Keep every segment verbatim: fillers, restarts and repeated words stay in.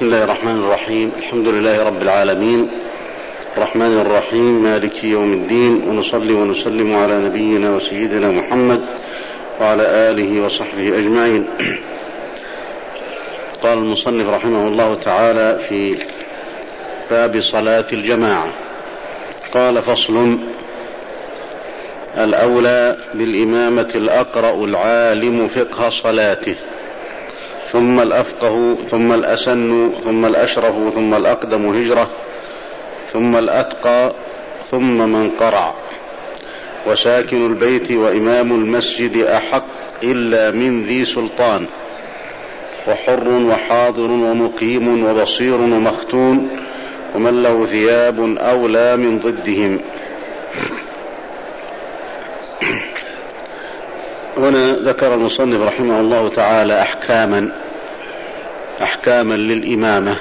بسم الله الرحمن الرحيم. الحمد لله رب العالمين الرحمن الرحيم مالك يوم الدين، ونصلي ونسلم على نبينا وسيدنا محمد وعلى آله وصحبه أجمعين. قال المصنف رحمه الله تعالى في باب صلاة الجماعة، قال: فصل: الأولى بالإمامة الأقرأ العالم فقه صلاته، ثم الأفقه، ثم الأسن، ثم الأشرف، ثم الأقدم هجرة، ثم الأتقى، ثم من قرع، وساكن البيت وإمام المسجد أحق إلا من ذي سلطان، وحر وحاضر ومقيم وبصير ومختون، ومن له ثياب أولى من ضدهم. هنا ذكر المصنف رحمه الله تعالى أحكاما أحكاما للإمامة،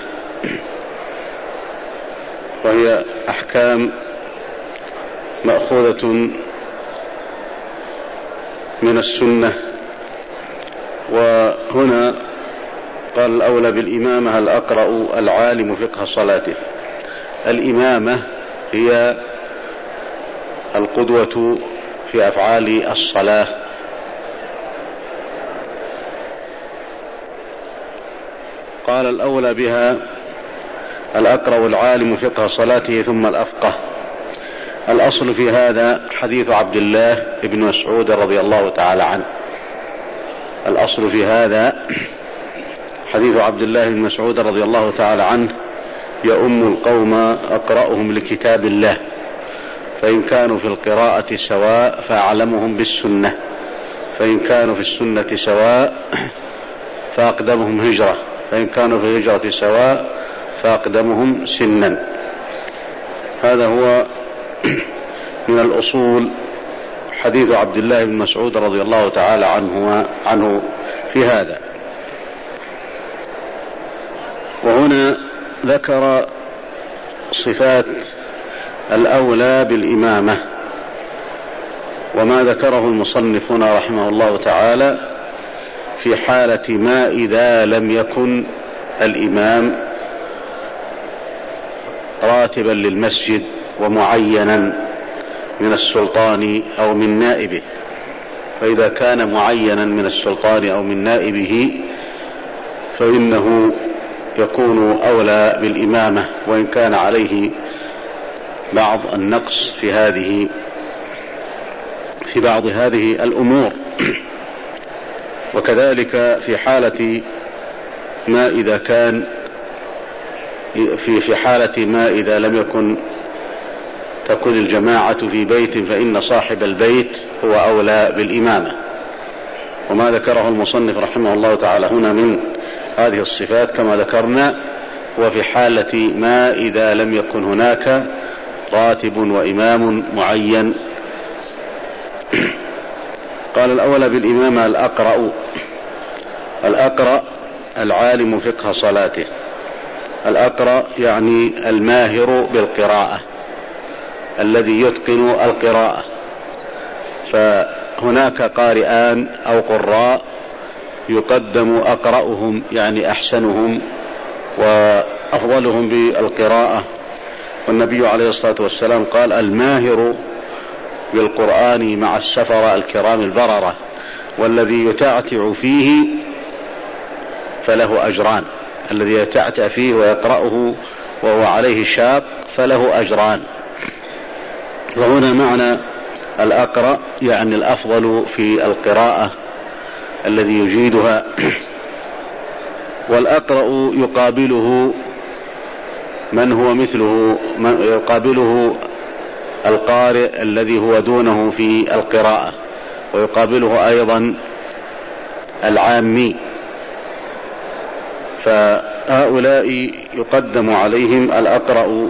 وهي أحكام مأخوذة من السنة. وهنا قال: الأولى بالإمامة الأقرأ العالم فقه صلاته. الإمامة هي القدوة في أفعال الصلاة، قال: الأولى بها الأقرأ العالم فقه صلاته ثم الأفقه. الأصل في هذا حديث عبد الله بن مسعود رضي الله تعالى عنه. الأصل في هذا حديث عبد الله بن مسعود رضي الله تعالى عنه: يؤم القوم أقرأهم لكتاب الله، فإن كانوا في القراءة سواء فأعلمهم بالسنة، فإن كانوا في السنة سواء فأقدمهم هجرة، فإن كانوا في الهجرة سواء فأقدمهم سنا. هذا هو من الأصول حديث عبد الله بن مسعود رضي الله تعالى عنه عنه في هذا. وهنا ذكر صفات الأولى بالإمامة، وما ذكره المصنف هنا رحمه الله تعالى في حالة ما إذا لم يكن الإمام راتبا للمسجد ومعينا من السلطان أو من نائبه. فإذا كان معينا من السلطان أو من نائبه فإنه يكون أولى بالإمامة، وإن كان عليه بعض النقص في هذه في بعض هذه الأمور. وكذلك في حالة ما إذا كان في في حالة ما إذا لم يكن تكون الجماعة في بيت، فإن صاحب البيت هو أولى بالإمامة. وما ذكره المصنف رحمه الله تعالى هنا من هذه الصفات كما ذكرنا، وفي حالة ما إذا لم يكن هناك راتب وإمام معين. قال: الأولى بالإمامة الأقرأ الأقرأ العالم فقه صلاته. الأقرأ يعني الماهر بالقراءة، الذي يتقن القراءة. فهناك قارئان أو قراء يقدم أقرأهم يعني أحسنهم وأفضلهم بالقراءة. والنبي عليه الصلاة والسلام قال: الماهر بالقرآن مع السفر الكرام البررة، والذي يتعتع فيه فله أجران. الذي يتعتع فيه ويقرأه وهو عليه شاق فله أجران. وهنا معنى الأقرأ يعني الأفضل في القراءة الذي يجيدها. والأقرأ يقابله من هو مثله، من يقابله القارئ الذي هو دونه في القراءة، ويقابله أيضا العامي. فهؤلاء يقدم عليهم الأقرأ.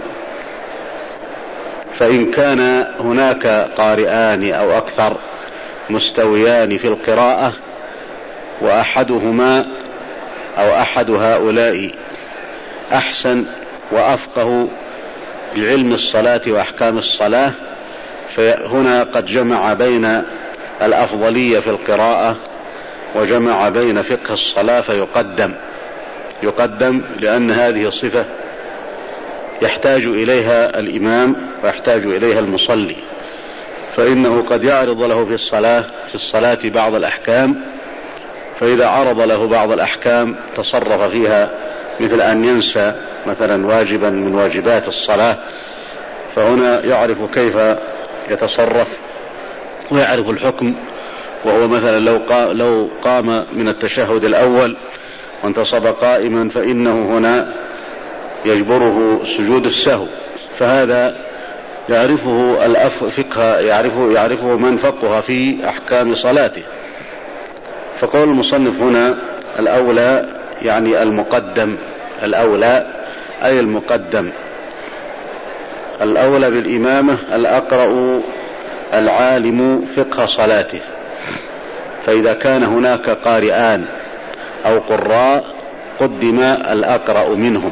فإن كان هناك قارئان أو أكثر مستويان في القراءة، وأحدهما أو أحد هؤلاء أحسن وأفقه بعلم الصلاة وأحكام الصلاة، فهنا قد جمع بين الأفضلية في القراءة وجمع بين فقه الصلاة فيقدم. يقدم، لأن هذه الصفة يحتاج إليها الإمام ويحتاج إليها المصلي، فإنه قد يعرض له في الصلاة في الصلاة بعض الأحكام، فإذا عرض له بعض الأحكام تصرف فيها، مثل أن ينسى مثلا واجبا من واجبات الصلاة، فهنا يعرف كيف يتصرف ويعرف الحكم. وهو مثلا لو قام, لو قام من التشهد الأول وانتصب قائما، فإنه هنا يجبره سجود السهو، فهذا يعرفه الفقه، يعرفه, يعرفه من فقه في أحكام صلاته. فقول المصنف هنا الأولى يعني المقدم، الأولى أي المقدم، الأولى بالإمامة الأقرأ العالم فقه صلاته. فإذا كان هناك قارئان أو قراء قدم الأقرأ منهم،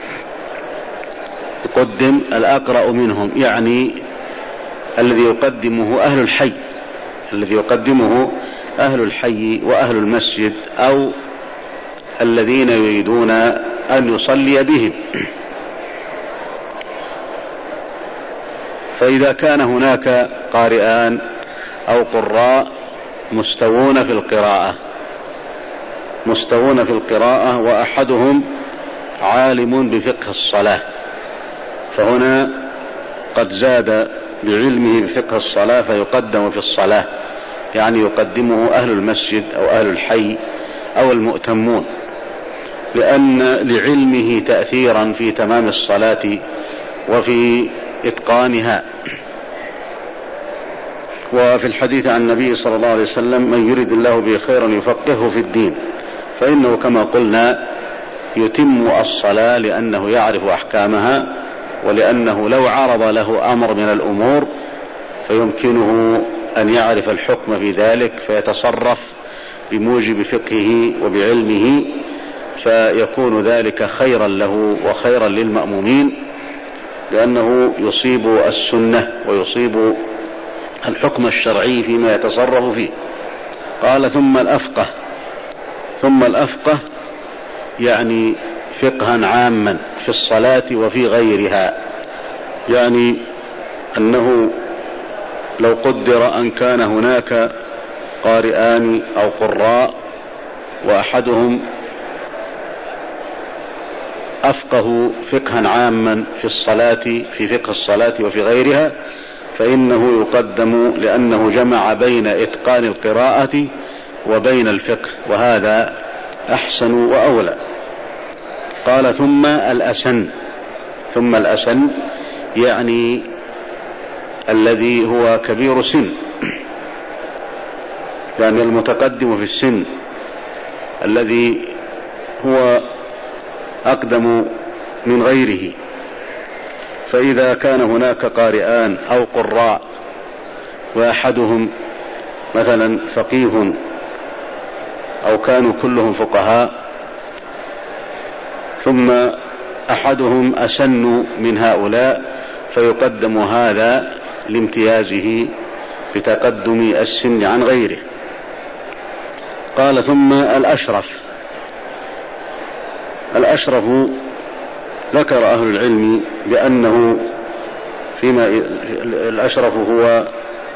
يقدم الأقرأ منهم، يعني الذي يقدمه أهل الحي، الذي يقدمه أهل الحي وأهل المسجد، أو الذين يريدون أن يصلي بهم. فإذا كان هناك قارئان أو قراء مستوون في القراءة مستوون في القراءة وأحدهم عالم بفقه الصلاة، فهنا قد زاد بعلمه بفقه الصلاة فيقدم في الصلاة، يعني يقدمه أهل المسجد أو أهل الحي أو المؤتمون، لأن لعلمه تأثيرا في تمام الصلاة وفي إتقانها. وفي الحديث عن النبي صلى الله عليه وسلم: من يريد الله به خيرا يفقهه في الدين، فإنه كما قلنا يتم الصلاة لأنه يعرف أحكامها، ولأنه لو عرض له أمر من الأمور فيمكنه أن يعرف الحكم في ذلك فيتصرف بموجب فقهه وبعلمه، فيكون ذلك خيرا له وخيرا للمأمومين، لأنه يصيب السنة ويصيب الحكم الشرعي فيما يتصرف فيه. قال: ثم الأفقه. ثم الأفقه يعني فقها عاما في الصلاة وفي غيرها، يعني أنه لو قدر أن كان هناك قارئان أو قراء وأحدهم أفقه فقها عاما في الصلاة، في فقه الصلاة وفي غيرها، فإنه يقدم لأنه جمع بين إتقان القراءة وبين الفقه، وهذا أحسن وأولى. قال: ثم الأسن. ثم الأسن يعني الذي هو كبير سن، يعني المتقدم في السن، الذي هو أقدم من غيره. فإذا كان هناك قارئان أو قراء وأحدهم مثلا فقيه أو كانوا كلهم فقهاء، ثم أحدهم أسن من هؤلاء، فيقدم هذا لامتيازه بتقدم السن عن غيره. قال: ثم الأشرف. الأشرف ذكر أهل العلم بأنه فيما الأشرف هو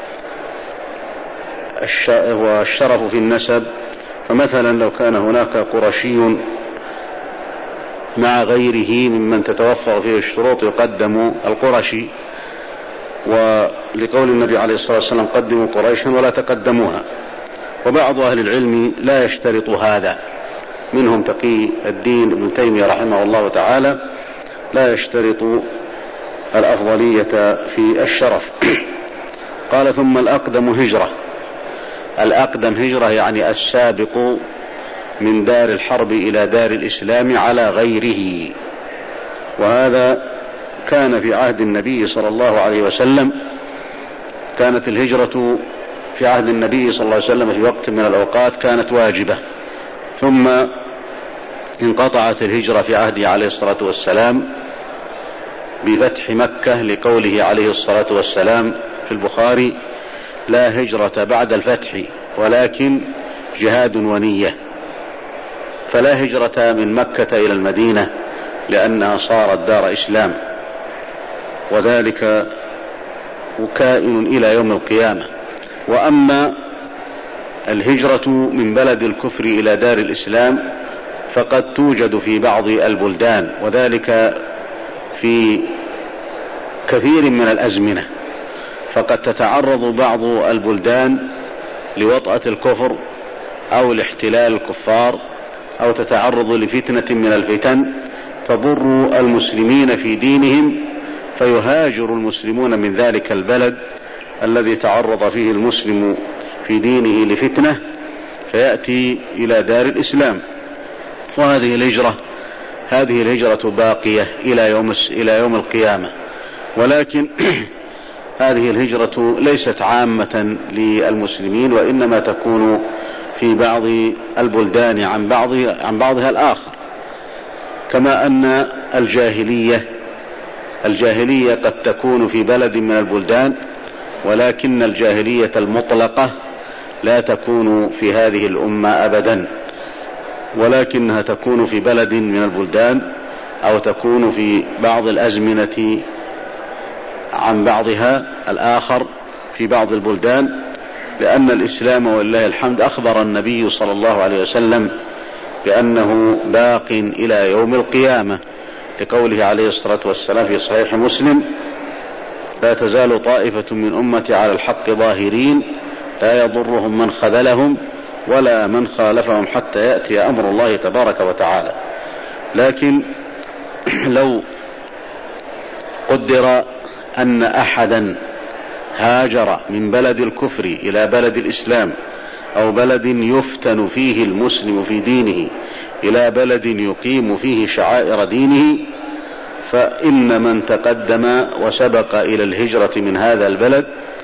الشرف في النسب، فمثلا لو كان هناك قرشي مع غيره ممن تتوفر فيه الشروط يقدم القرشي، ولقول النبي عليه الصلاة والسلام: قدموا قريشا ولا تقدموها. وبعض أهل العلم لا يشترط هذا، منهم تقي الدين ابن تيمية رحمه الله تعالى لا يشترط الأفضلية في الشرف. قال: ثم الأقدم هجرة. الأقدم هجرة يعني السابق من دار الحرب إلى دار الإسلام على غيره، وهذا كان في عهد النبي صلى الله عليه وسلم. كانت الهجرة في عهد النبي صلى الله عليه وسلم في وقت من الأوقات كانت واجبة، ثم انقطعت الهجرة في عهده عليه الصلاة والسلام بفتح مكة، لقوله عليه الصلاة والسلام في البخاري: لا هجرة بعد الفتح ولكن جهاد ونية. فلا هجرة من مكة إلى المدينة لأنها صارت دار إسلام، وذلك كائن إلى يوم القيامة. وأما الهجرة من بلد الكفر إلى دار الإسلام فقد توجد في بعض البلدان، وذلك في كثير من الأزمنة، فقد تتعرض بعض البلدان لوطأة الكفر أو لاحتلال الكفار، أو تتعرض لفتنة من الفتن تضر المسلمين في دينهم، فيهاجر المسلمون من ذلك البلد الذي تعرض فيه المسلم في دينه لفتنة فيأتي إلى دار الإسلام. وهذه الهجرة هذه الهجرة باقية إلى يوم إلى يوم القيامة، ولكن هذه الهجرة ليست عامة للمسلمين، وإنما تكون في بعض البلدان عن بعض عن بعضها الآخر. كما أن الجاهلية الجاهلية قد تكون في بلد من البلدان، ولكن الجاهلية المطلقة لا تكون في هذه الأمة أبدا، ولكنها تكون في بلد من البلدان أو تكون في بعض الأزمنة عن بعضها الآخر في بعض البلدان، لأن الإسلام ولله الحمد أخبر النبي صلى الله عليه وسلم بأنه باق إلى يوم القيامة، لقوله عليه الصلاة والسلام في صحيح مسلم: لا تزال طائفة من أمتي على الحق ظاهرين لا يضرهم من خذلهم ولا من خالفهم حتى يأتي أمر الله تبارك وتعالى. لكن لو قدر أن أحدا هاجر من بلد الكفر إلى بلد الإسلام، أو بلد يفتن فيه المسلم في دينه إلى بلد يقيم فيه شعائر دينه، فإن من تقدم وسبق إلى الهجرة من هذا البلد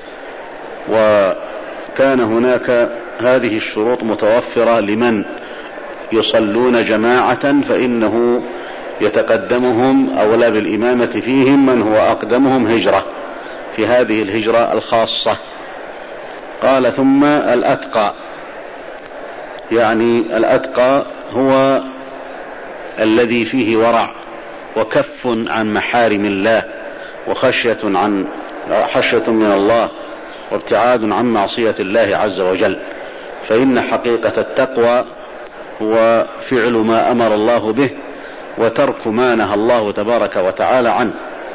وكان هناك هذه الشروط متوفرة لمن يصلون جماعة، فإنه يتقدمهم أولى بالإمامة فيهم من هو أقدمهم هجرة في هذه الهجرة الخاصة. قال: ثم الأتقى، يعني الأتقى هو الذي فيه ورع وكف عن محارم الله وخشية عن خشية من الله وابتعاد عن معصية الله عز وجل. فإن حقيقة التقوى هو فعل ما أمر الله به وترك ما نهى الله تبارك وتعالى عنه.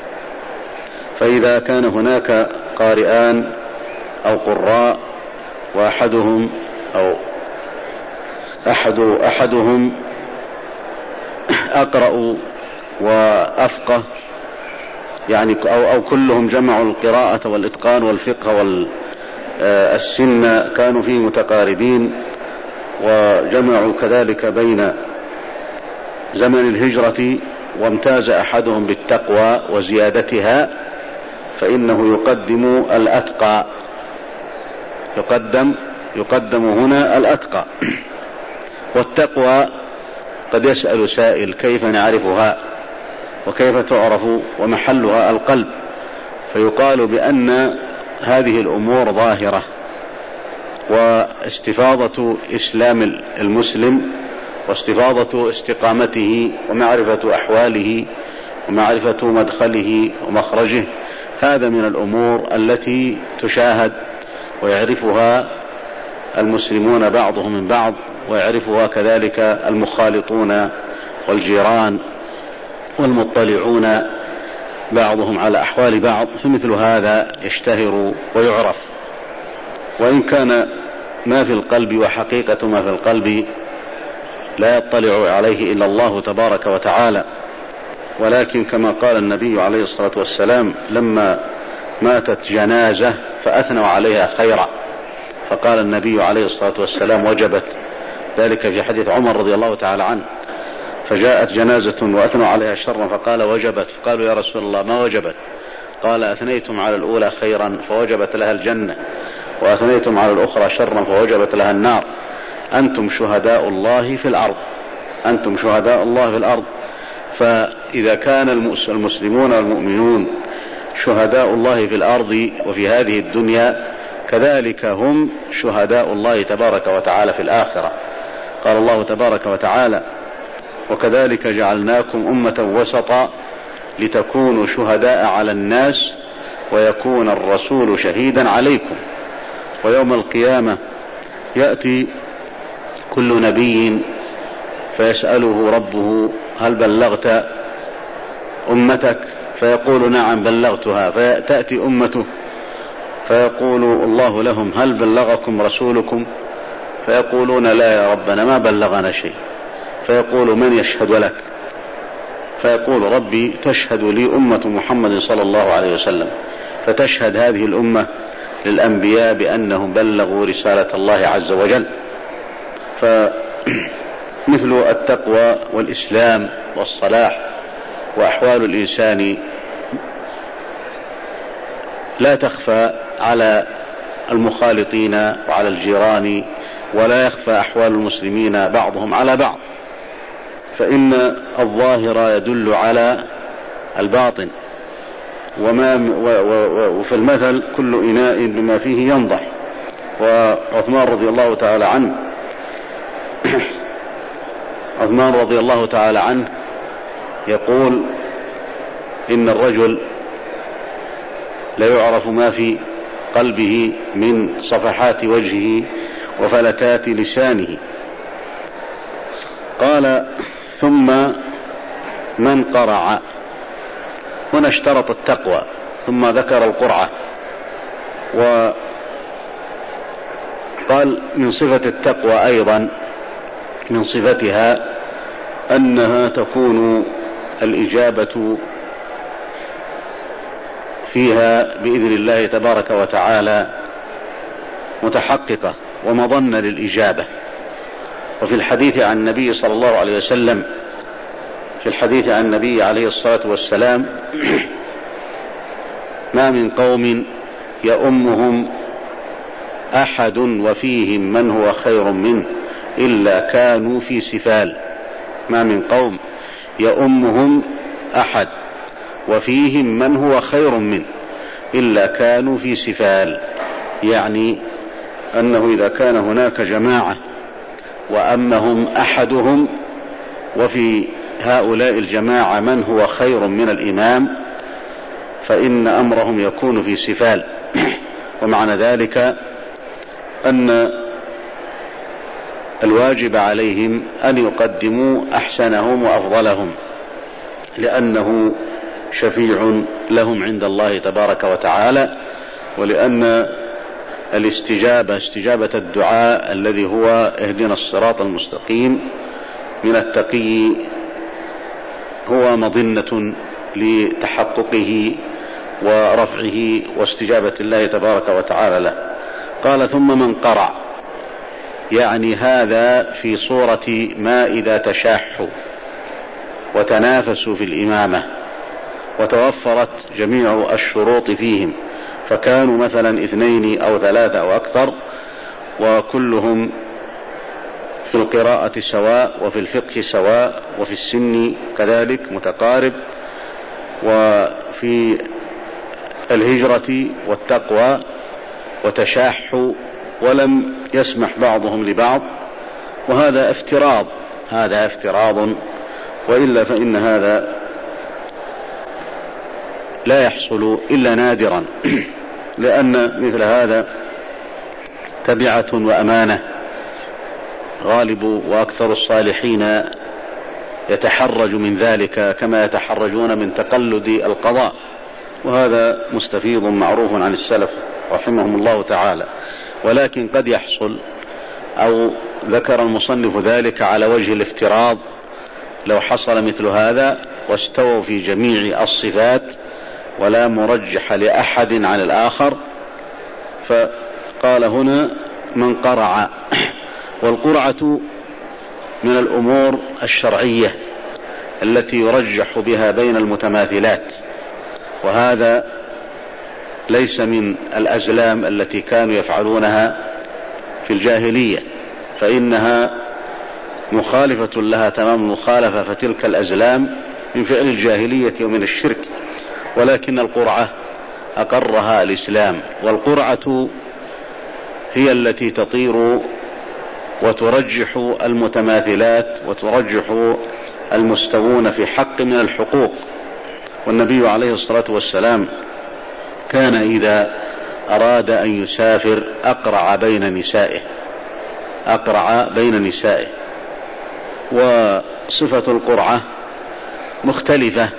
فإذا كان هناك قارئان أو قراء وأحدهم أو أحد أحدهم أقرأ وأفقه، يعني أو, أو كلهم جمعوا القراءة والإتقان والفقه والسن، كانوا فيه متقاربين، وجمعوا كذلك بين زمن الهجرة، وامتاز أحدهم بالتقوى وزيادتها، فإنه يقدم الأتقى يقدم يقدم هنا الأتقى. والتقوى قد يسأل سائل: كيف نعرفها وكيف تعرف ومحلها القلب؟ فيقال بأن هذه الأمور ظاهرة، واستفاضة إسلام المسلم واستفاضة استقامته ومعرفة أحواله ومعرفة مدخله ومخرجه، هذا من الأمور التي تشاهد ويعرفها المسلمون بعضهم من بعض، ويعرفها كذلك المخالطون والجيران والمطلعون بعضهم على أحوال بعض، فمثل هذا يشتهر ويعرف. وإن كان ما في القلب وحقيقة ما في القلب لا يطلع عليه إلا الله تبارك وتعالى، ولكن كما قال النبي عليه الصلاة والسلام لما ماتت جنازة فأثنوا عليها خيرا، فقال النبي عليه الصلاة والسلام: وجبت. ذلك في حديث عمر رضي الله تعالى عنه: فجاءت جنازة وأثنوا عليها شرا فقال: وجبت. فقالوا: يا رسول الله ما وجبت؟ قال: أثنيتم على الأولى خيرا فوجبت لها الجنة، وأثنيتم على الأخرى شرا فوجبت لها النار. أنتم شهداء الله في الأرض أنتم شهداء الله في الأرض. فإذا كان المسلمون والمؤمنون شهداء الله في الأرض وفي هذه الدنيا، كذلك هم شهداء الله تبارك وتعالى في الآخرة. قال الله تبارك وتعالى: وكذلك جعلناكم أمة وسطا لتكونوا شهداء على الناس ويكون الرسول شهيدا عليكم. ويوم القيامة يأتي كل نبي فيسأله ربه: هل بلغت أمتك؟ فيقول: نعم بلغتها. فتأتي أمته فيقول الله لهم: هل بلغكم رسولكم؟ فيقولون: لا يا ربنا ما بلغنا شيء. فيقول: من يشهد لك؟ فيقول: ربي تشهد لي أمة محمد صلى الله عليه وسلم. فتشهد هذه الأمة للأنبياء بأنهم بلغوا رسالة الله عز وجل. فمثل التقوى والإسلام والصلاح وأحوال الإنسان لا تخفى على المخالطين وعلى الجيران، ولا يخفى أحوال المسلمين بعضهم على بعض، فإن الظاهر يدل على الباطن، وما وفي المثل كل إناء بما فيه ينضح. وعثمان رضي الله تعالى عنه عثمان رضي الله تعالى عنه يقول: إن الرجل لا يعرف ما في قلبه من صفحات وجهه وفلتات لسانه. قال: ثم من قرع. هنا اشترط التقوى ثم ذكر القرعة، وقال من صفة التقوى أيضا من صفتها أنها تكون الإجابة فيها بإذن الله تبارك وتعالى متحققة ومظنة للإجابة. وفي الحديث عن النبي صلى الله عليه وسلم في الحديث عن النبي عليه الصلاة والسلام: ما من قوم يؤمهم أحد وفيهم من هو خير منه إلا كانوا في سفال. ما من قوم يؤمهم أحد وفيهم من هو خير منه إلا كانوا في سفال، يعني أنه إذا كان هناك جماعة وأمهم أحدهم وفي هؤلاء الجماعة من هو خير من الإمام فإن أمرهم يكون في سفال. ومعنى ذلك أن الواجب عليهم أن يقدموا أحسنهم وأفضلهم، لأنه شفيع لهم عند الله تبارك وتعالى، ولأن الاستجابة استجابة الدعاء الذي هو اهدنا الصراط المستقيم من التقي هو مظنة لتحققه ورفعه واستجابة الله تبارك وتعالى له. قال: ثم من قرع، يعني هذا في صورة ما إذا تشاحوا وتنافسوا في الإمامة وتوفرت جميع الشروط فيهم، فكانوا مثلا اثنين أو ثلاثة أو أكثر، وكلهم في القراءة سواء وفي الفقه سواء وفي السن كذلك متقارب، وفي الهجرة والتقوى، وتشاحوا ولم يسمح بعضهم لبعض، وهذا افتراض هذا افتراض وإلا فإن هذا لا يحصل إلا نادرا، لأن مثل هذا تبعة وأمانة. غالب وأكثر الصالحين يتحرج من ذلك كما يتحرجون من تقلد القضاء، وهذا مستفيض معروف عن السلف رحمهم الله تعالى. ولكن قد يحصل، أو ذكر المصنف ذلك على وجه الافتراض، لو حصل مثل هذا واستووا في جميع الصفات ولا مرجح لأحد عن الآخر. فقال هنا: من قرع. والقرعة من الأمور الشرعية التي يرجح بها بين المتماثلات، وهذا ليس من الأزلام التي كانوا يفعلونها في الجاهلية، فإنها مخالفة لها تمام المخالفة، فتلك الأزلام من فعل الجاهلية ومن الشرك، ولكن القرعة أقرها الإسلام. والقرعة هي التي تطير وترجح المتماثلات وترجح المستوون في حق من الحقوق. والنبي عليه الصلاة والسلام كان إذا أراد أن يسافر أقرع بين نسائه أقرع بين نسائه وصفة القرعة مختلفة،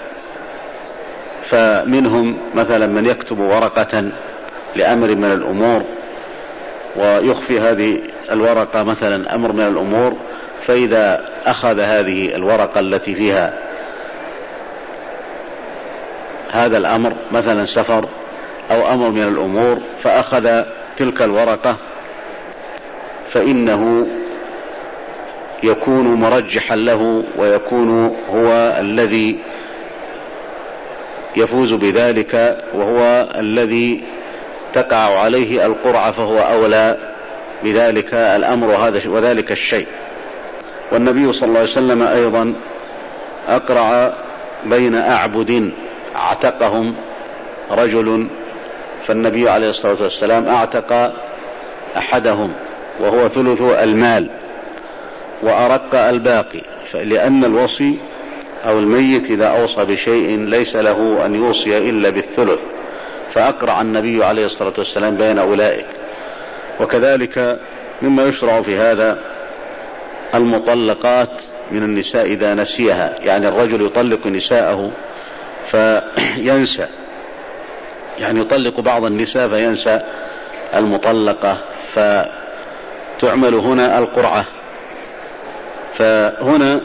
فمنهم مثلا من يكتب ورقة لأمر من الأمور ويخفي هذه الورقة مثلا أمر من الأمور، فإذا أخذ هذه الورقة التي فيها هذا الأمر مثلا سفر أو أمر من الأمور فأخذ تلك الورقة فإنه يكون مرجحا له ويكون هو الذي يفوز بذلك وهو الذي تقع عليه القرعة، فهو أولى بذلك الأمر وذلك الشيء. والنبي صلى الله عليه وسلم أيضا أقرع بين أعبد اعتقهم رجل، فالنبي عليه الصلاة والسلام اعتق أحدهم وهو ثلث المال وأرق الباقي، لأن الوصي أو الميت إذا أوصى بشيء ليس له أن يوصي إلا بالثلث، فأقرع النبي عليه الصلاة والسلام بين أولئك. وكذلك مما يشرع في هذا المطلقات من النساء إذا نسيها، يعني الرجل يطلق نساءه فينسى، يعني يطلق بعض النساء فينسى المطلقة، فتعمل هنا القرعة. فهنا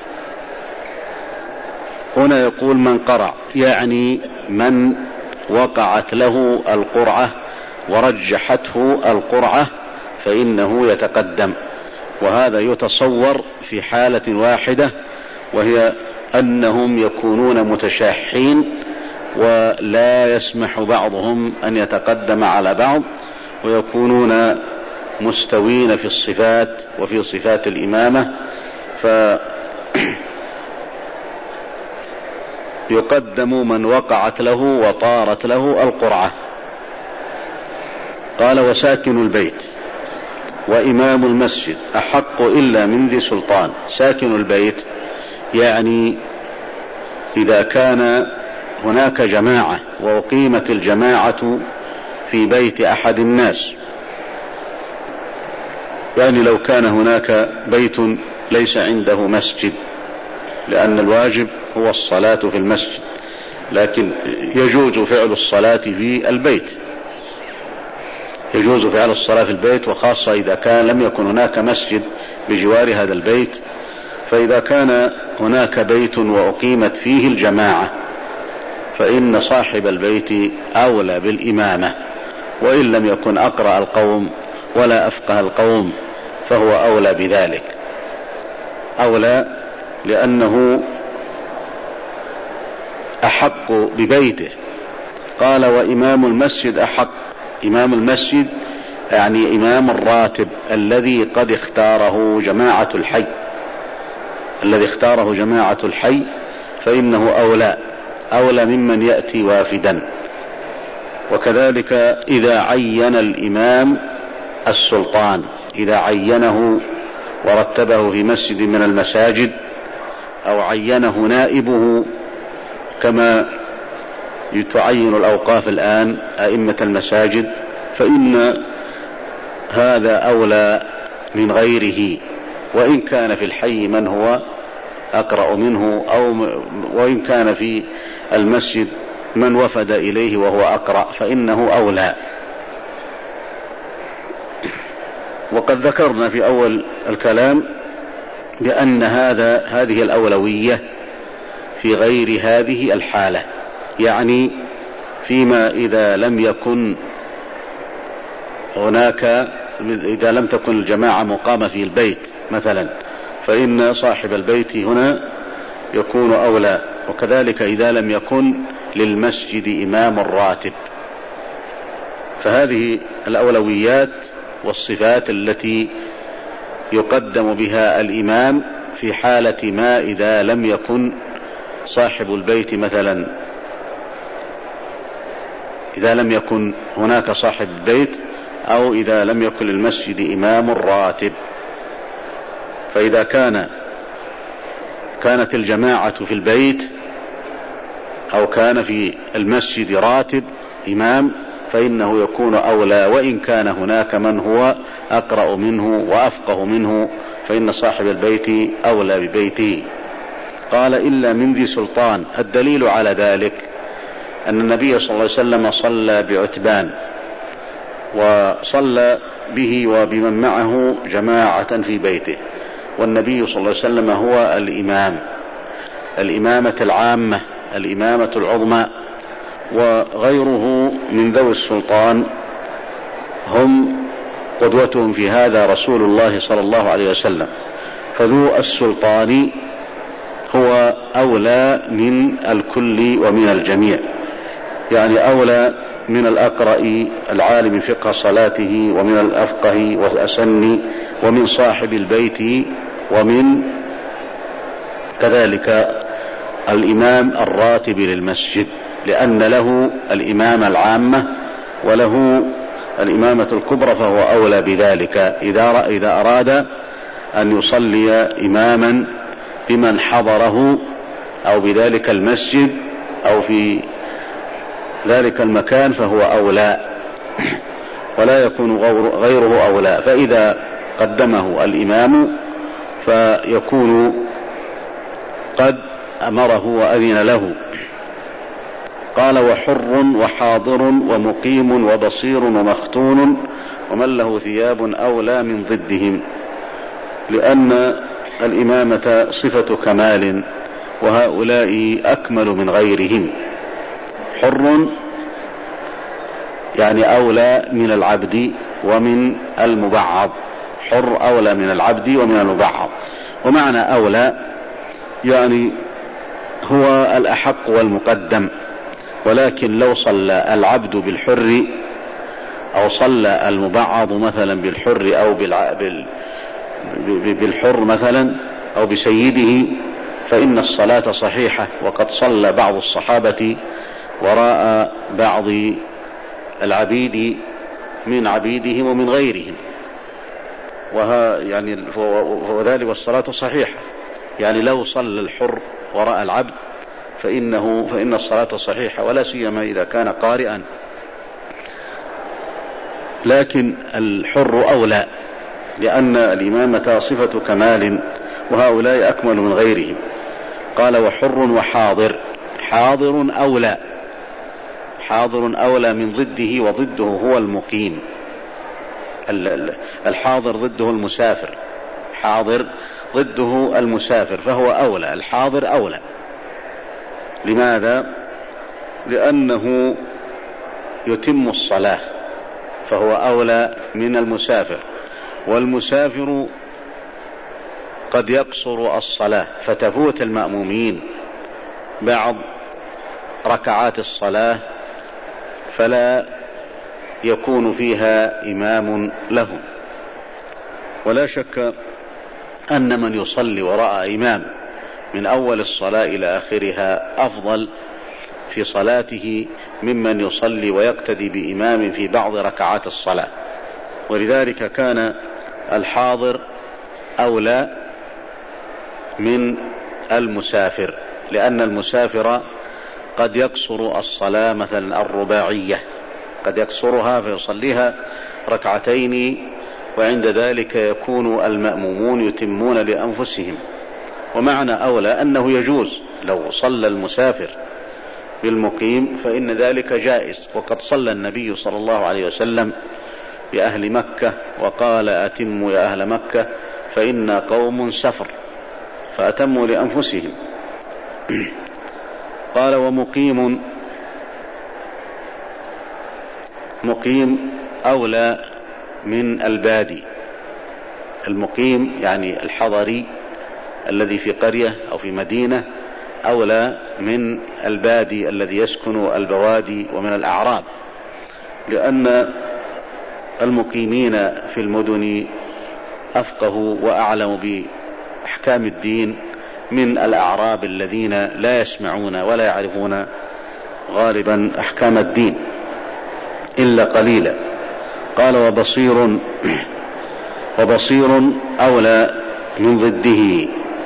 هنا يقول من قرع، يعني من وقعت له القرعة ورجحته القرعة فإنه يتقدم. وهذا يتصور في حالة واحدة، وهي أنهم يكونون متشاحين ولا يسمح بعضهم أن يتقدم على بعض، ويكونون مستوين في الصفات وفي صفات الإمامة، فيقدم من وقعت له وطارت له القرعة. قال وساكن البيت وإمام المسجد أحق إلا من ذي سلطان. ساكن البيت يعني إذا كان هناك جماعة وأقيمت الجماعة في بيت أحد الناس، يعني لو كان هناك بيت ليس عنده مسجد، لأن الواجب هو الصلاة في المسجد، لكن يجوز فعل الصلاة في البيت، يجوز فعل الصلاة في البيت، وخاصة إذا كان لم يكن هناك مسجد بجوار هذا البيت. فإذا كان هناك بيت وأقيمت فيه الجماعة فإن صاحب البيت أولى بالإمامة، وإن لم يكن أقرأ القوم ولا أفقه القوم فهو أولى بذلك، أولى لأنه أحق ببيته. قال وإمام المسجد أحق. إمام المسجد يعني إمام الراتب الذي قد اختاره جماعة الحي، الذي اختاره جماعة الحي فإنه أولى أولى ممن يأتي وافدا. وكذلك إذا عين الإمام السلطان، إذا عينه ورتبه في مسجد من المساجد أو عينه نائبه كما يتعين الأوقاف الآن أئمة المساجد، فإن هذا أولى من غيره، وإن كان في الحي من هو أقرأ منه، أو وإن كان في المسجد من وفد إليه وهو أقرأ فإنه أولى. وقد ذكرنا في أول الكلام بأن هذا هذه الأولوية في غير هذه الحالة، يعني فيما إذا لم يكن هناك إذا لم تكن الجماعة مقامة في البيت مثلا، فإن صاحب البيت هنا يكون أولى. وكذلك إذا لم يكن للمسجد إمام راتب. فهذه الأولويات والصفات التي يقدم بها الإمام في حالة ما إذا لم يكن صاحب البيت مثلا، إذا لم يكن هناك صاحب البيت، أو إذا لم يكن للمسجد إمام راتب. فإذا كان كانت الجماعة في البيت أو كان في المسجد راتب إمام فإنه يكون أولى، وإن كان هناك من هو أقرأ منه وأفقه منه فإن صاحب البيت أولى ببيته. قال إلا من ذي سلطان. الدليل على ذلك أن النبي صلى الله عليه وسلم صلى بعتبان وصلى به وبمن معه جماعة في بيته، والنبي صلى الله عليه وسلم هو الإمام، الإمامة العامة، الإمامة العظمى، وغيره من ذوي السلطان هم قدوتهم في هذا رسول الله صلى الله عليه وسلم. فذو السلطان هو أولى من الكل ومن الجميع، يعني أولى من الأقرأ العالم فقه صلاته، ومن الأفقه والأسن، ومن صاحب البيت، ومن كذلك الإمام الراتب للمسجد، لأن له الإمامة العامة وله الإمامة الكبرى، فهو أولى بذلك إذا إذا أراد أن يصلي إماما بمن حضره أو بذلك المسجد أو في ذلك المكان فهو أولى، ولا يكون غيره أولى. فإذا قدمه الإمام فيكون قد أمره وأذن له. قال وحر وحاضر ومقيم وبصير ومختون ومن له ثياب أولى من ضدهم، لأن الإمامة صفة كمال وهؤلاء أكمل من غيرهم. حر يعني أولى من العبد ومن المبعض، حر أولى من العبد ومن المبعض. ومعنى أولى يعني هو الأحق والمقدم، ولكن لو صلى العبد بالحر أو صلى المبعض مثلا بالحر أو بالحر مثلا أو بسيده فإن الصلاة صحيحة. وقد صلى بعض الصحابة وراء بعض العبيد من عبيدهم ومن غيرهم، وها يعني وذلك والصلاة صحيحة، يعني لو صلى الحر وراء العبد فإنه فإن الصلاة صحيحة، ولا سيما إذا كان قارئا. لكن الحر أولى لأن الإمامة صفة كمال وهؤلاء أكمل من غيرهم. قال وحر وحاضر، حاضر أولى، حاضر أولى من ضده، وضده هو المقيم. الحاضر ضده المسافر، حاضر ضده المسافر، فهو أولى، الحاضر أولى. لماذا؟ لأنه يتم الصلاة فهو أولى من المسافر، والمسافر قد يقصر الصلاة فتفوت المأمومين بعض ركعات الصلاة فلا يكون فيها إمام لهم. ولا شك أن من يصلي وراء إمام من أول الصلاة إلى آخرها أفضل في صلاته ممن يصلي ويقتدي بإمام في بعض ركعات الصلاة. ولذلك كان الحاضر أولى من المسافر، لأن المسافر قد يقصر الصلاة مثلا الرباعية، قد يقصرها فيصليها ركعتين، وعند ذلك يكون المأمومون يتمون لأنفسهم. ومعنى أولى أنه يجوز لو صلى المسافر بالمقيم فإن ذلك جائز. وقد صلى النبي صلى الله عليه وسلم بأهل مكة وقال أتموا يا أهل مكة فإنا قوم سفر، فأتموا لأنفسهم. قال ومقيم، مقيم أولى من البادي. المقيم يعني الحضري الذي في قرية أو في مدينة أولى من البادي الذي يسكن البوادي ومن الأعراب، لأن المقيمين في المدن أفقهوا وأعلموا بأحكام الدين من الأعراب الذين لا يسمعون ولا يعرفون غالبا أحكام الدين إلا قليلا. قال وبصير، وبصير أولى من ضده.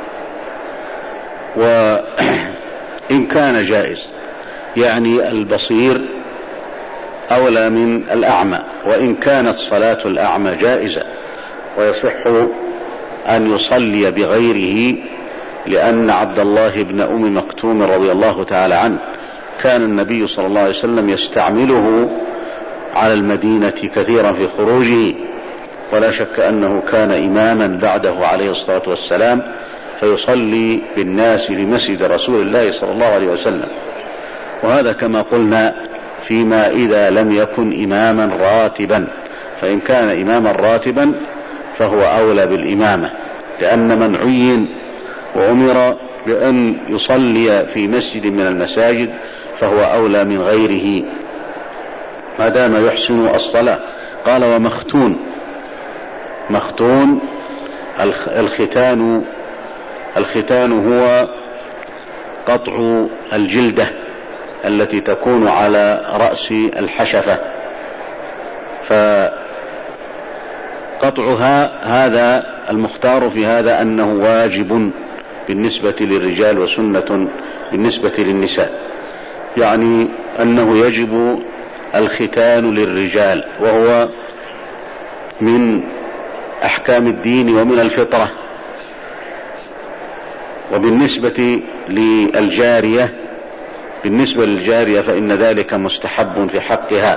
وإن كان جائز يعني البصير أولى من الأعمى، وإن كانت صلاة الأعمى جائزة ويصح أن يصلي بغيره، لأن عبد الله بن أم مكتوم رضي الله تعالى عنه كان النبي صلى الله عليه وسلم يستعمله على المدينة كثيرا في خروجه، ولا شك أنه كان إماما بعده عليه الصلاة والسلام، فيصلي بالناس بمسجد رسول الله صلى الله عليه وسلم. وهذا كما قلنا فيما إذا لم يكن إماما راتبا، فإن كان إماما راتبا فهو أولى بالإمامة، لأن من عين وأمر بأن يصلي في مسجد من المساجد فهو أولى من غيره ما دام يحسن الصلاة. قال ومختون، مختون الختان، الختان هو قطع الجلدة التي تكون على رأس الحشفة، فقطعها هذا المختار في هذا أنه واجب بالنسبة للرجال وسنة بالنسبة للنساء، يعني أنه يجب الختان للرجال، وهو من أحكام الدين ومن الفطرة. وبالنسبة للجارية، بالنسبة للجارية فإن ذلك مستحب في حقها،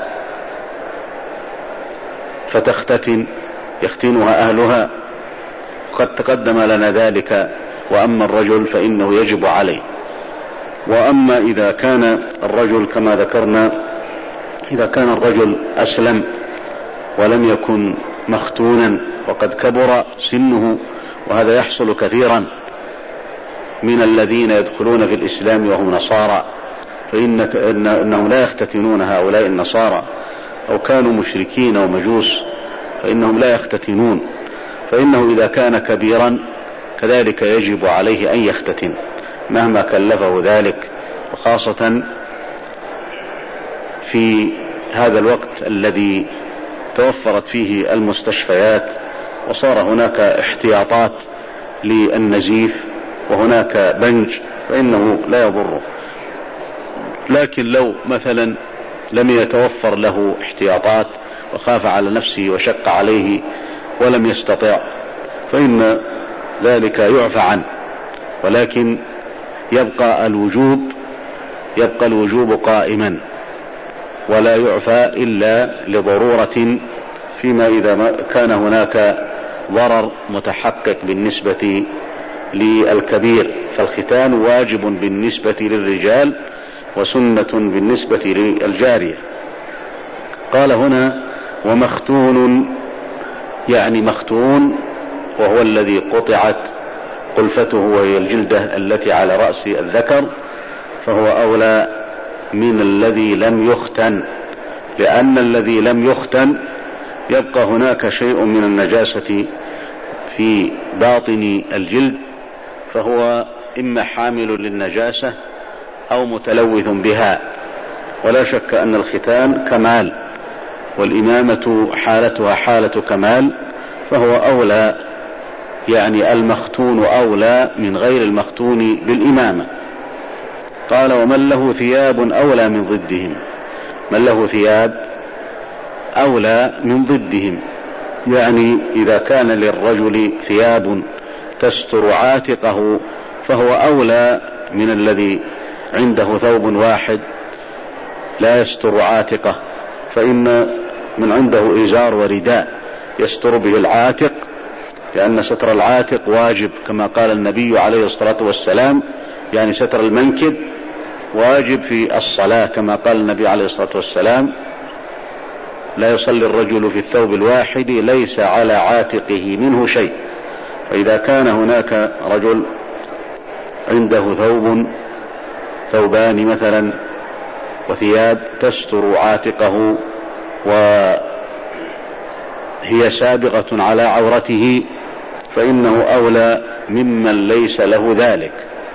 فتختتن يختنها أهلها، قد تقدم لنا ذلك. وأما الرجل فإنه يجب عليه. وأما إذا كان الرجل كما ذكرنا، إذا كان الرجل أسلم ولم يكن مختونا وقد كبر سنه، وهذا يحصل كثيرا من الذين يدخلون في الإسلام وهم نصارى، فإنهم لا يختتنون هؤلاء النصارى، أو كانوا مشركين ومجوس فإنهم لا يختتنون، فإنه إذا كان كبيرا كذلك يجب عليه أن يختتن مهما كلفه ذلك، وخاصة في هذا الوقت الذي توفرت فيه المستشفيات وصار هناك احتياطات للنزيف وهناك بنج، فإنه لا يضره. لكن لو مثلا لم يتوفر له احتياطات وخاف على نفسه وشق عليه ولم يستطع، فإن ذلك يعفى عنه، ولكن يبقى الوجوب يبقى الوجوب قائما، ولا يعفى إلا لضرورة، فيما إذا كان هناك ضرر متحقق بالنسبة للكبير، فالختان واجب بالنسبة للرجال وسنة بالنسبة للجارية. قال هنا ومختون، يعني مختون وهو الذي قطعت قلفته وهي الجلدة التي على رأس الذكر، فهو أولى من الذي لم يختن، لأن الذي لم يختن يبقى هناك شيء من النجاسة في باطن الجلد، فهو إما حامل للنجاسة أو متلوث بها. ولا شك أن الختان كمال، والإمامة حالتها حالة كمال، فهو أولى، يعني المختون أولى من غير المختون بالإمامة. قال ومن له ثياب أولى من ضدهم، من له ثياب أولى من ضدهم، يعني إذا كان للرجل ثياب تستر عاتقه فهو أولى من الذي عنده ثوب واحد لا يستر عاتقه، فإن من عنده إزار ورداء يستر به العاتق، لأن ستر العاتق واجب كما قال النبي عليه الصلاة والسلام، يعني ستر المنكب واجب في الصلاة، كما قال النبي عليه الصلاة والسلام لا يصلي الرجل في الثوب الواحد ليس على عاتقه منه شيء. وإذا كان هناك رجل عنده ثوب ثوبان مثلا وثياب تستر عاتقه وهي سابغة على عورته، فإنه أولى ممن ليس له ذلك.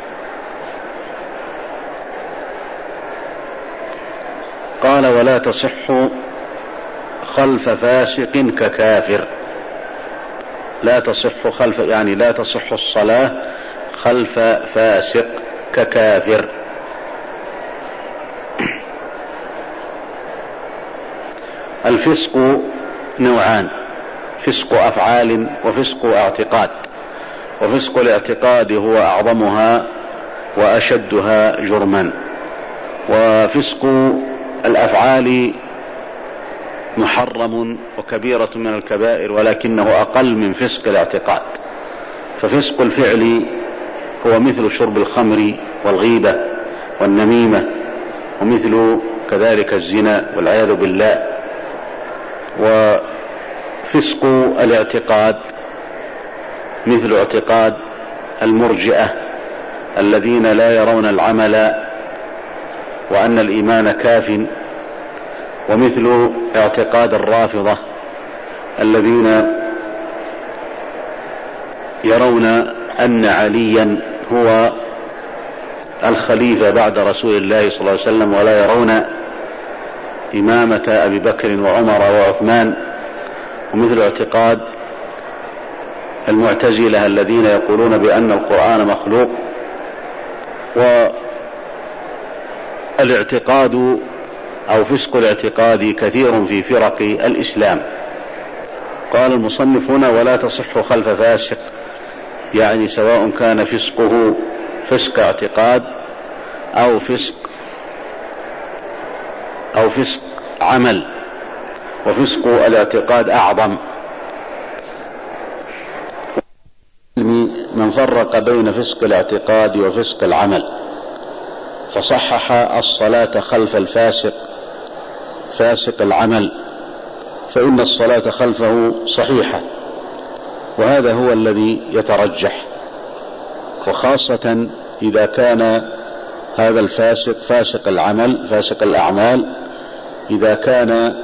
قال ولا تصح خلف فاسق ككافر، لا تصح خلف يعني لا تصح الصلاة خلف فاسق ككافر. الفسق نوعان: فسق أفعال وفسق اعتقاد. وفسق الاعتقاد هو أعظمها وأشدها جرما، وفسق الأفعال محرم وكبيرة من الكبائر ولكنه أقل من فسق الاعتقاد. ففسق الفعل هو مثل شرب الخمر والغيبة والنميمة، ومثل كذلك الزنا والعياذ بالله. وفسق الاعتقاد مثل اعتقاد المرجئة الذين لا يرون العمل وأن الإيمان كاف، ومثل اعتقاد الرافضة الذين يرون أن عليا هو الخليفة بعد رسول الله صلى الله عليه وسلم، ولا يرون إمامة أبي بكر وعمر وعثمان. ومثل اعتقاد المعتزلة الذين يقولون بأن القرآن مخلوق. والاعتقاد أو فسق الاعتقاد كثير في فرق الإسلام. قال المصنف هنا: ولا تصح خلف فاسق، يعني سواء كان فسقه فسق اعتقاد أو فسق أو فسق عمل، وفسق الاعتقاد أعظم. من فرق بين فسق الاعتقاد وفسق العمل فصحح الصلاة خلف الفاسق فاسق العمل، فإن الصلاة خلفه صحيحة، وهذا هو الذي يترجح، وخاصة إذا كان هذا الفاسق فاسق العمل فاسق الأعمال إذا كان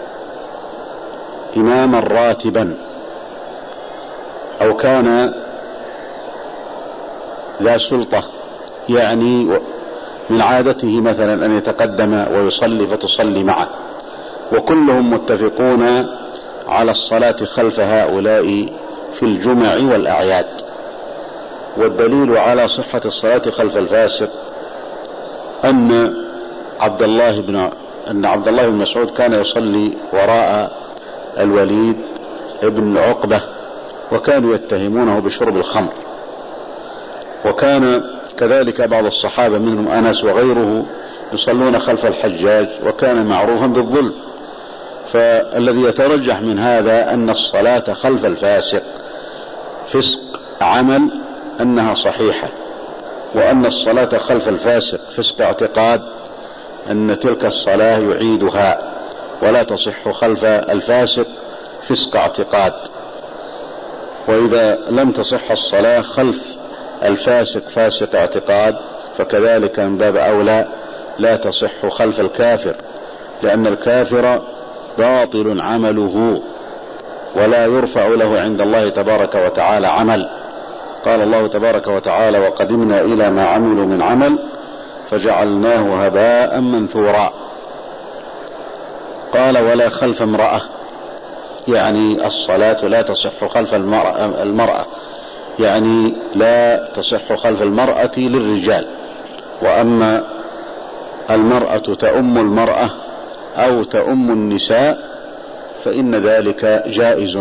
إماما راتبا أو كان ذا سلطة، يعني من عادته مثلا أن يتقدم ويصلي فتصلي معه، وكلهم متفقون على الصلاة خلف هؤلاء في الجمع والأعياد. والدليل على صحة الصلاة خلف الفاسق أن عبد الله بن أن عبد الله بن مسعود كان يصلي وراء الوليد ابن عقبة، وكانوا يتهمونه بشرب الخمر. وكان كذلك بعض الصحابة منهم أنس وغيره يصلون خلف الحجاج، وكان معروفا بالظلم. فالذي يترجح من هذا أن الصلاة خلف الفاسق فسق عمل أنها صحيحة، وأن الصلاة خلف الفاسق فسق اعتقاد أن تلك الصلاة يعيدها ولا تصح خلف الفاسق فسق اعتقاد. وإذا لم تصح الصلاة خلف الفاسق فاسق اعتقاد فكذلك من باب أولى لا تصح خلف الكافر، لأن الكافر باطل عمله ولا يرفع له عند الله تبارك وتعالى عمل. قال الله تبارك وتعالى: وقدمنا إلى ما عملوا من عمل فجعلناه هباء منثورا. قال: ولا خلف امرأة، يعني الصلاة لا تصح خلف المرأة, المرأة يعني لا تصح خلف المرأة للرجال، وأما المرأة تؤم المرأة أو تؤم النساء فإن ذلك جائز،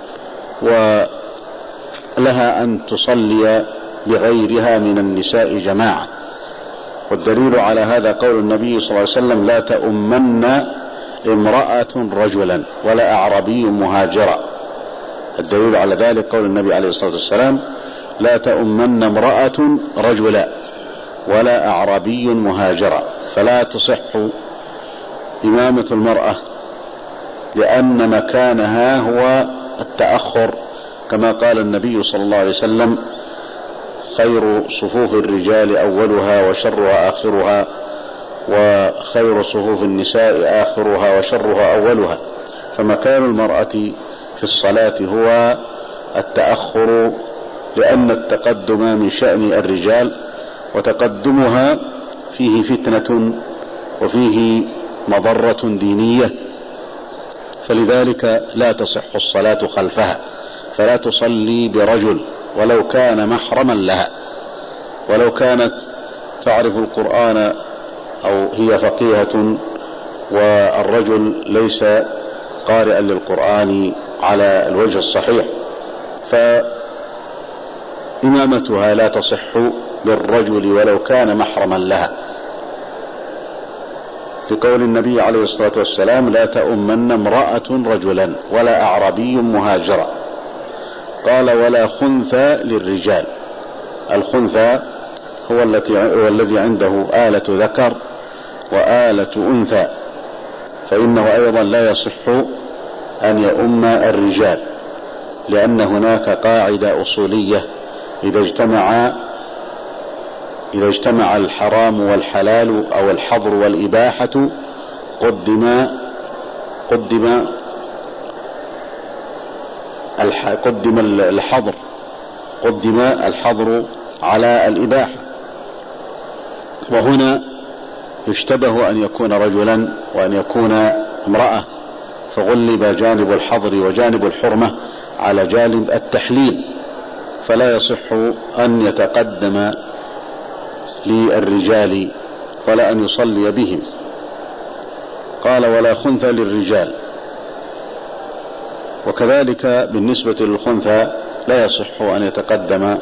ولها أن تصلي بغيرها من النساء جماعة. والدليل على هذا قول النبي صلى الله عليه وسلم: لا تؤمن امرأة رجلا ولا أعربي مهاجرا. الدليل على ذلك قول النبي عليه الصلاة والسلام: لا تؤمن امرأة رجلا ولا أعربي مهاجرا. فلا تصح إمامة المرأة لأن مكانها هو التأخر، كما قال النبي صلى الله عليه وسلم: خير صفوف الرجال أولها وشرها آخرها، وخير صفوف النساء آخرها وشرها أولها. فمكان المرأة في الصلاة هو التأخر، لأن التقدم من شأن الرجال، وتقدمها فيه فتنة وفيه مضرة دينية، فلذلك لا تصح الصلاة خلفها. فلا تصلي برجل ولو كان محرما لها، ولو كانت تعرف القرآن أو هي فقيهة والرجل ليس قارئا للقرآن على الوجه الصحيح، فإمامتها لا تصح بالرجل ولو كان محرما لها، في قول النبي عليه الصلاة والسلام: لا تؤمن امرأة رجلا ولا أعربي مهاجرا. قال: ولا خنثى للرجال. الخنثى هو الذي عنده آلة ذكر وآلة أنثى، فإنه أيضا لا يصح أن يؤم الرجال، لأن هناك قاعدة أصولية: إذا اجتمع إذا اجتمع الحرام والحلال أو الحظر والإباحة قدم قدم قدم الحظر قدم الحظر على الإباحة. وهنا يشتبه أن يكون رجلا وأن يكون امرأة، فغلب جانب الحظر وجانب الحرمة على جانب التحليل، فلا يصح أن يتقدم للرجال ولا أن يصلي بهم. قال: ولا خنثى للرجال. وكذلك بالنسبة للخنثى لا يصح أن يتقدم.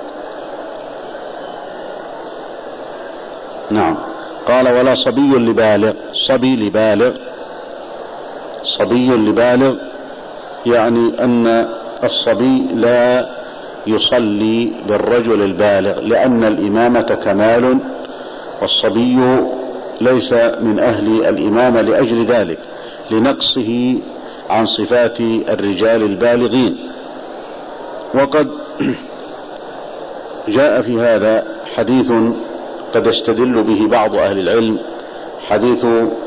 نعم. قال: ولا صبي لبالغ. صبي لبالغ صبي لبالغ يعني أن الصبي لا يصلي بالرجل البالغ، لأن الإمامة كمال، والصبي ليس من أهل الإمامة لأجل ذلك، لنقصه عن صفات الرجال البالغين. وقد جاء في هذا حديث قد يستدل به بعض أهل العلم، حديث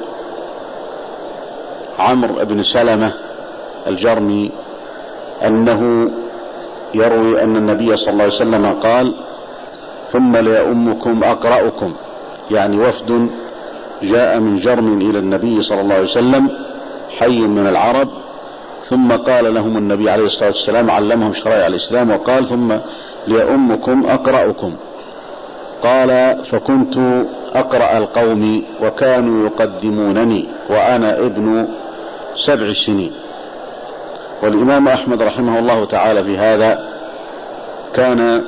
عمرو بن سلمة الجرمي، أنه يروي أن النبي صلى الله عليه وسلم قال: ثم ليؤمكم أقرأكم، يعني وفد جاء من جرم إلى النبي صلى الله عليه وسلم، حي من العرب، ثم قال لهم النبي عليه الصلاة والسلام، علمهم شرائع الإسلام، وقال: ثم ليؤمكم أقرأكم. قال: فكنت أقرأ القوم وكانوا يقدمونني وأنا ابن سبع سنين. والإمام أحمد رحمه الله تعالى في هذا كان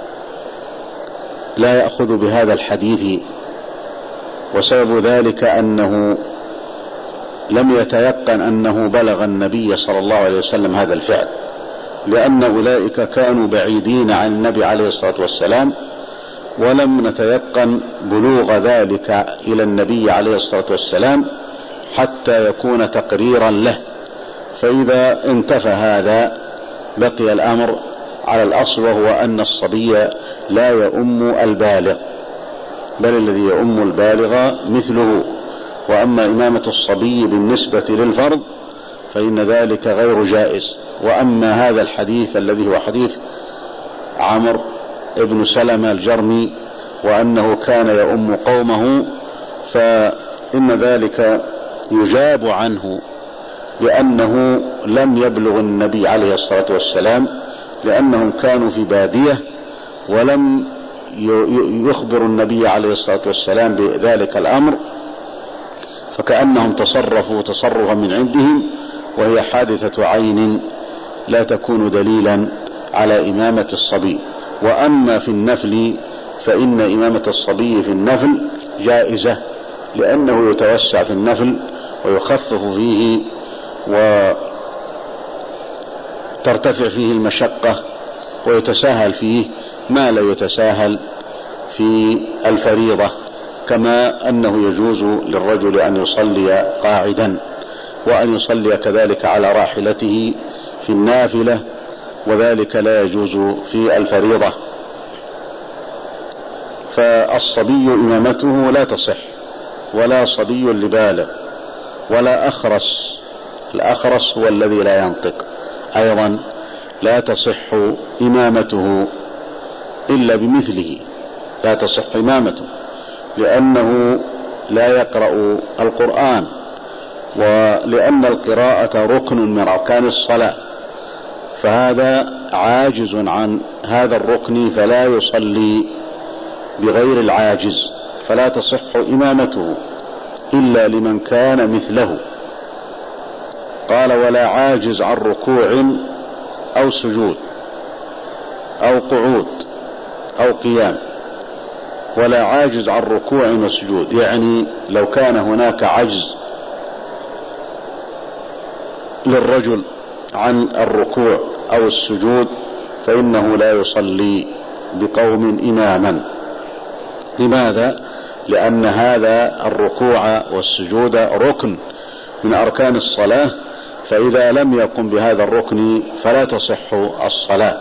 لا يأخذ بهذا الحديث، وسبب ذلك أنه لم يتيقن أنه بلغ النبي صلى الله عليه وسلم هذا الفعل، لأن أولئك كانوا بعيدين عن النبي عليه الصلاة والسلام، ولم نتيقن بلوغ ذلك إلى النبي عليه الصلاة والسلام حتى يكون تقريرا له. فإذا انتفى هذا بقي الأمر على الأصل، وهو أن الصبي لا يؤم البالغ، بل الذي يؤم البالغ مثله. وأما إمامة الصبي بالنسبة للفرض فإن ذلك غير جائز. وأما هذا الحديث الذي هو حديث عمرو ابن سلمة الجرمي وأنه كان يؤم قومه، فإن ذلك يجاب عنه لأنه لم يبلغ النبي عليه الصلاة والسلام، لأنهم كانوا في بادية ولم يخبر النبي عليه الصلاة والسلام بذلك الأمر، فكأنهم تصرفوا تصرفا من عندهم، وهي حادثة عين لا تكون دليلا على إمامة الصبي. وأما في النفل فإن إمامة الصبي في النفل جائزة، لأنه يتوسع في النفل ويخفف فيه وترتفع فيه المشقة ويتساهل فيه ما لا يتساهل في الفريضة، كما أنه يجوز للرجل أن يصلي قاعدا وأن يصلي كذلك على راحلته في النافلة، وذلك لا يجوز في الفريضة. فالصبي إمامته لا تصح، ولا صبي لبالغ، ولا أخرس. الأخرس هو الذي لا ينطق أيضا لا تصح إمامته إلا بمثله، لا تصح إمامته لأنه لا يقرأ القرآن، ولأن القراءة ركن من أركان الصلاة، فهذا عاجز عن هذا الركن فلا يصلي بغير العاجز، فلا تصح إمامته إلا لمن كان مثله. قال: ولا عاجز عن ركوع أو سجود أو قعود أو قيام. ولا عاجز عن ركوع وسجود، يعني لو كان هناك عجز للرجل عن الركوع أو السجود فإنه لا يصلي بقوم إماما. لماذا؟ لأن هذا الركوع والسجود ركن من أركان الصلاة، فإذا لم يقم بهذا الركن فلا تصح الصلاة.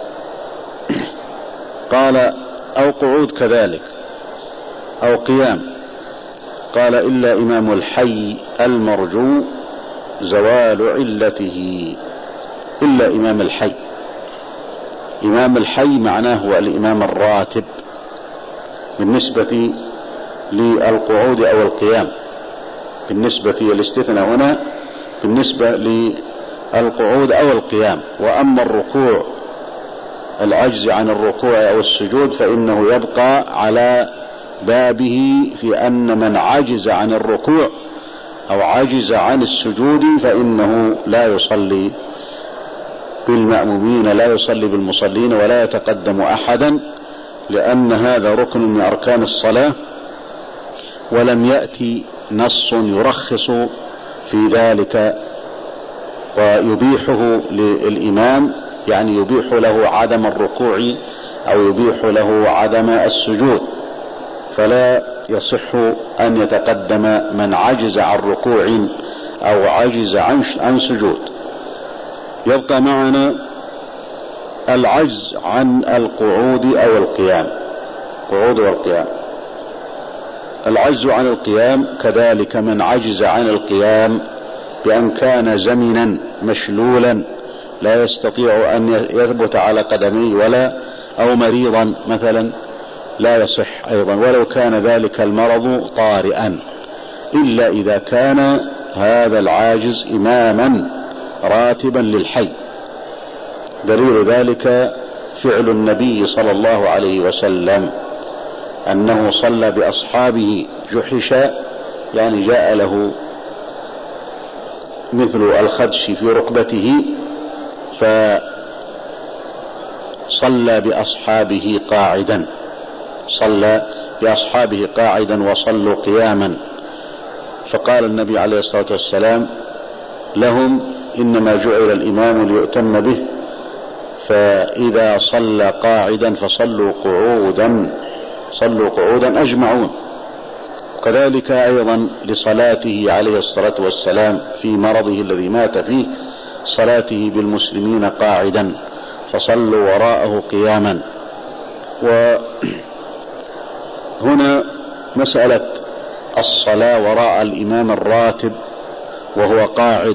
قال: أو قعود كذلك أو قيام. قال: إلا إمام الحي المرجو زوال علته. إلا إمام الحي. إمام الحي معناه هو الإمام الراتب بالنسبة للقعود أو القيام، بالنسبة للاستثناء هنا بالنسبة للقعود أو القيام. وأما الركوع، العجز عن الركوع أو السجود، فإنه يبقى على بابه في أن من عجز عن الركوع أو عجز عن السجود فإنه لا يصلي بالمأمومين، لا يصلي بالمصلين، ولا يتقدم أحدا، لأن هذا ركن من أركان الصلاة، ولم يأتي نص يرخص في ذلك ويبيحه للإمام، يعني يبيح له عدم الركوع أو يبيح له عدم السجود، فلا يصح أن يتقدم من عجز عن ركوع أو عجز عن سجود. يبقى معنا العجز عن القعود أو القيام، قعود والقيام. العجز عن القيام كذلك من عجز عن القيام بأن كان زمنا مشلولا لا يستطيع أن يثبت على قدميه، ولا أو مريضا مثلا لا يصح أيضا، ولو كان ذلك المرض طارئا، إلا إذا كان هذا العاجز إماما راتبا للحي. دليل ذلك فعل النبي صلى الله عليه وسلم أنه صلى بأصحابه جحشا، يعني جاء له مثل الخدش في ركبته، فصلى بأصحابه قاعدا، صلى بأصحابه قاعدا وصلوا قياما. فقال النبي عليه الصلاة والسلام لهم: إنما جعل الإمام ليؤتم به، فإذا صلى قاعدا فصلوا قعودا، صلوا قعودا أجمعون. كذلك أيضا لصلاته عليه الصلاة والسلام في مرضه الذي مات فيه، صلاته بالمسلمين قاعدا فصلوا وراءه قياما. وهنا مسألة الصلاة وراء الإمام الراتب وهو قاعد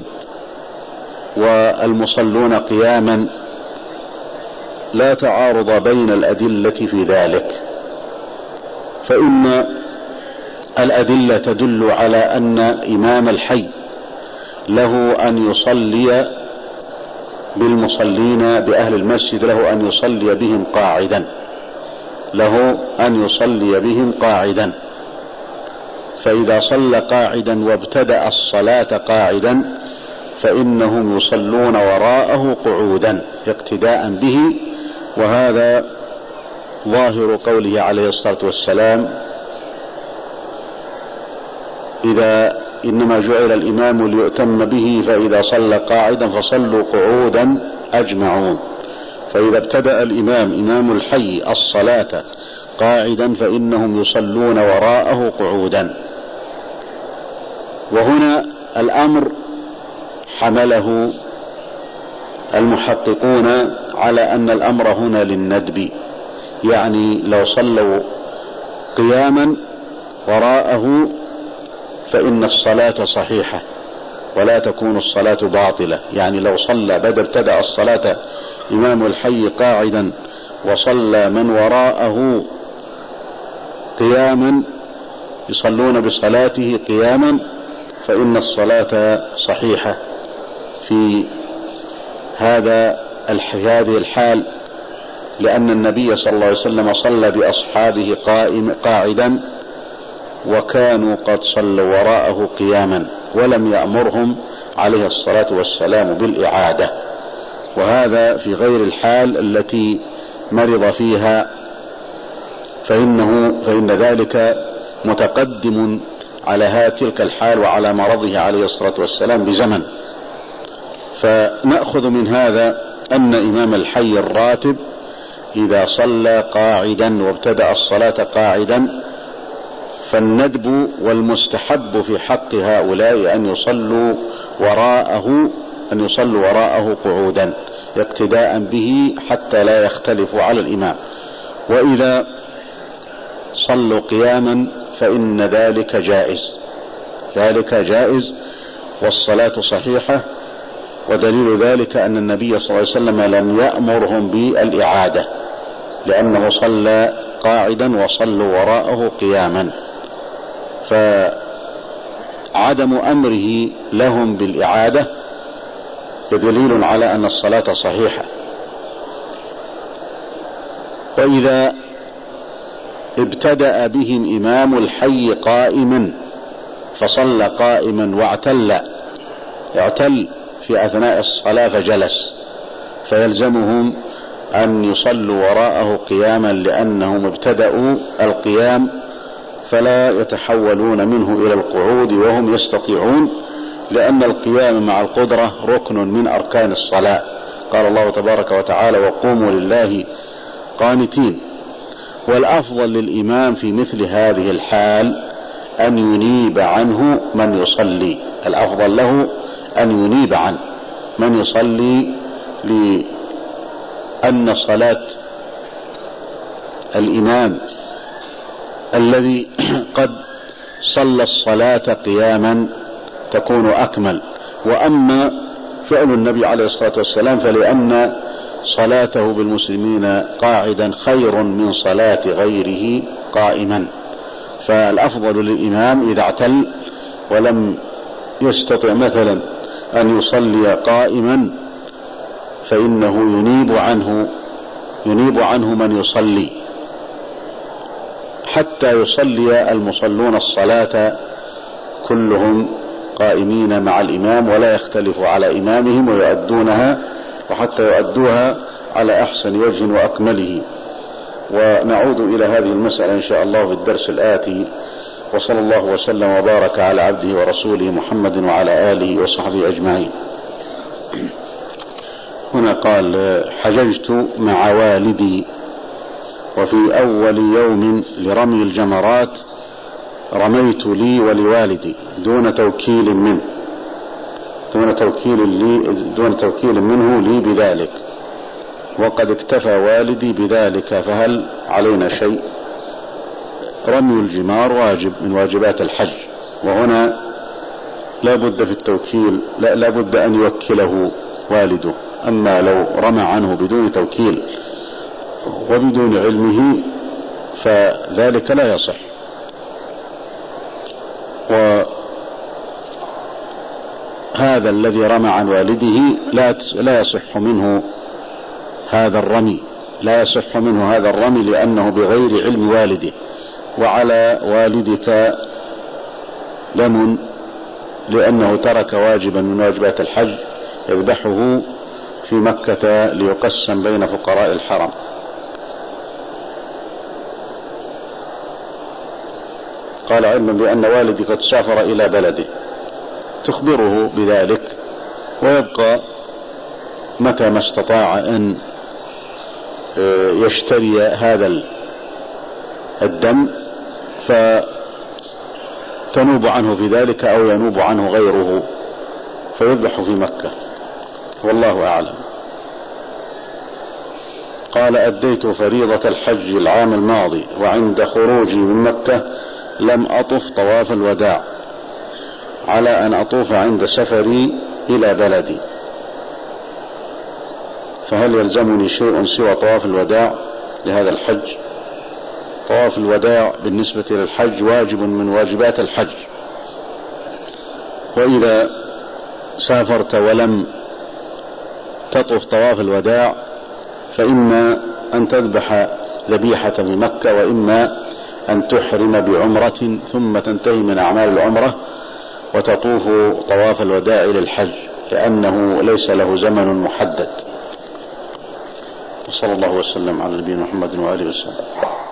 والمصلون قياما لا تعارض بين الأدلة في ذلك، فإن الأدلة تدل على أن إمام الحي له أن يصلي بالمصلين بأهل المسجد، له أن يصلي بهم قاعدا، له أن يصلي بهم قاعدا. فإذا صلى قاعدا وابتدأ الصلاة قاعدا فإنهم يصلون وراءه قعودا اقتداء به، وهذا ظاهر قوله عليه الصلاة والسلام: إذا إنما جعل الإمام ليؤتم به، فإذا صلى قاعدا فصلوا قعودا أجمعون. فإذا ابتدأ الإمام إمام الحي الصلاة قاعدا فإنهم يصلون وراءه قعودا. وهنا الأمر حمله المحققون على أن الأمر هنا للندب، يعني لو صلوا قياما وراءه فإن الصلاة صحيحة ولا تكون الصلاة باطلة. يعني لو صلى بدأ ابتدأ الصلاة إمام الحي قاعدا وصلى من وراءه قياما يصلون بصلاته قياما فإن الصلاة صحيحة. في هذا هذه الحال لأن النبي صلى الله عليه وسلم صلى بأصحابه قائم قاعدا وكانوا قد صلوا وراءه قياما ولم يأمرهم عليه الصلاة والسلام بالإعادة، وهذا في غير الحال التي مرض فيها، فإنه فإن ذلك متقدم على تلك الحال وعلى مرضه عليه الصلاة والسلام بزمن. فنأخذ من هذا أن إمام الحي الراتب إذا صلى قاعدا وابتدأ الصلاة قاعدا فالندب والمستحب في حق هؤلاء أن يصلوا وراءه أن يصلوا وراءه قعودا اقتداء به حتى لا يختلفوا على الإمام، وإذا صلوا قياما فإن ذلك جائز، ذلك جائز والصلاة صحيحة. ودليل ذلك أن النبي صلى الله عليه وسلم لم يأمرهم بالإعادة لأنه صلى قاعدا وصلوا وراءه قياما، فعدم أمره لهم بالإعادة دليل على أن الصلاة صحيحة. وإذا ابتدأ بهم إمام الحي قائما فصلى قائما واعتل اعتل في أثناء الصلاة فجلس، فيلزمهم أن يصلوا وراءه قياما لأنهم ابتدأوا القيام فلا يتحولون منه إلى القعود وهم يستطيعون، لأن القيام مع القدرة ركن من أركان الصلاة. قال الله تبارك وتعالى: وقوموا لله قانتين. والأفضل للإمام في مثل هذه الحال أن ينيب عنه من يصلي، الأفضل له أن ينيب عن من يصلي، لأن صلاة الإمام الذي قد صلى الصلاة قياما تكون أكمل. وأما فعل النبي عليه الصلاة والسلام فلأن صلاته بالمسلمين قاعدا خير من صلاة غيره قائما، فالأفضل للإمام إذا اعتل ولم يستطع مثلا أن يصلي قائما فإنه ينيب عنه ينيب عنه من يصلي حتى يصلي المصلون الصلاة كلهم قائمين مع الإمام ولا يختلف على إمامهم ويؤدونها، وحتى يؤدوها على أحسن وجه وأكمله. ونعود إلى هذه المسألة إن شاء الله في الدرس الآتي. وصلى الله وسلم وبارك على عبده ورسوله محمد وعلى آله وصحبه أجمعين. هنا قال: حججت مع والدي، وفي أول يوم لرمي الجمرات رميت لي ولوالدي دون توكيل منه دون توكيل لي دون توكيل منه لي بذلك، وقد اكتفى والدي بذلك، فهل علينا شيء؟ رمي الجمار واجب من واجبات الحج، وهنا لا بد في التوكيل لا, لا بد أن يوكله والده. أما لو رمى عنه بدون توكيل وبدون علمه فذلك لا يصح. وهذا الذي رمى عن والده لا لا يصح منه هذا الرمي لا يصح منه هذا الرمي لأنه بغير علم والده. وعلى والدك دم لأنه ترك واجبا من واجبات الحج يذبحه في مكة ليقسم بين فقراء الحرم. قال: علما بأن والدي قد سافر إلى بلده، تخبره بذلك، ويبقى متى ما استطاع أن يشتري هذا الدم فتنوب عنه في ذلك أو ينوب عنه غيره فيذبح في مكة، والله أعلم. قال: أديت فريضة الحج العام الماضي، وعند خروجي من مكة لم أطف طواف الوداع، على أن أطوف عند سفري إلى بلدي، فهل يلزمني شيء سوى طواف الوداع لهذا الحج؟ طواف الوداع بالنسبة للحج واجب من واجبات الحج، وإذا سافرت ولم تطوف طواف الوداع، فإما أن تذبح ذبيحة بمكة، وإما أن تحرم بعمرة ثم تنتهي من أعمال العمرة وتطوف طواف الوداع للحج، لأنه ليس له زمن محدد. وصلى الله وسلم على نبينا محمد وآله وسلم.